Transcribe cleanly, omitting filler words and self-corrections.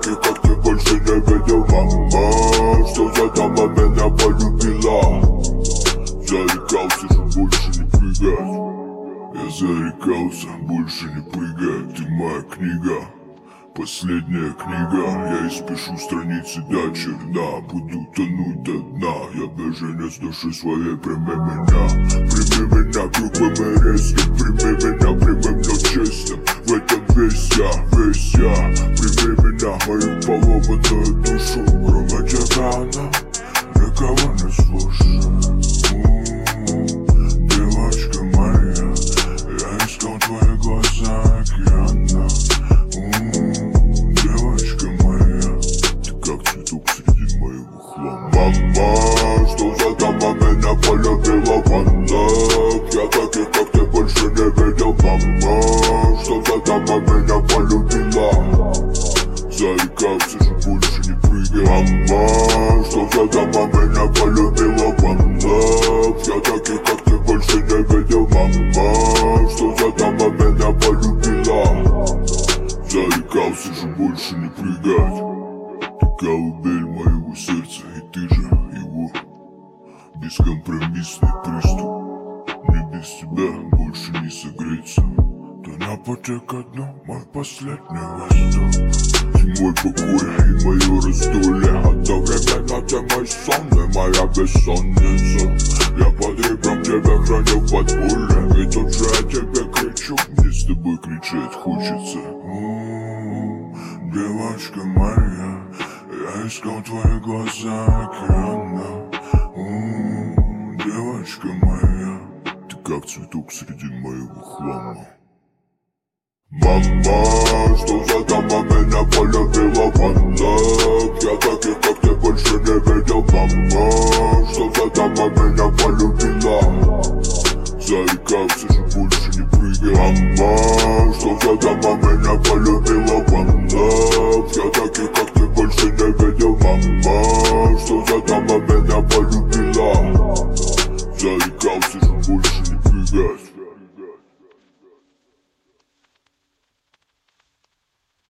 таких, как ты, больше не видел, мама. Что за дама меня полюбила? Зарекался же больше не прыгать. Я зарекался больше не прыгать. Ты моя книга, последняя книга. Я испишу страницы до черна. Буду тонуть до дна. Я беженец души своей, прими меня. Прими меня грубым и резким. Прими меня прямым, но честным. В этом весь я. Прими меня, мою поломанную душу. Кроме тебя она никого не слушает. Девочка моя, я искал твои глаза океана. Девочка моя, ты как цветок среди моего хлама. Мама, что за дама меня полюбила, ванна? Я таких, как ты, больше не видел, мама. Что за дама меня полюбила? Зарекался же больше не прыгай. Мама, что за дама меня полюбила, ванна? Я таких, как ты, больше не видел, мама. Что за дама меня полюбила? Зарекался же больше не прыгать. Ты колыбель моего сердца, и ты же его. Бескомпромиссный приступ. Мне без тебя больше не согреться. Ты на пути ко дну, мой последний восток. Ты мой покой и мое раздолье. Одновременно ты мой сон и моя бессонница. Я под ребром тебя храню в подполье. И тут же я тебе кричу, мне с тобой кричать хочется. Девочка моя, я искал твои глаза океана. Девочка моя, ты как цветок среди моего хлама. Мама, что за дама меня полюбила, ванна? Я таких, как ты, больше не видел, мама. Что за дама меня полюбила? Зарекался же больше не прыгай. Мама, что за дама меня полюбила, ванна? Я таких, как ты, больше не видел, мама. Что за дама меня полюбила? Зарекался же больше не прыгать.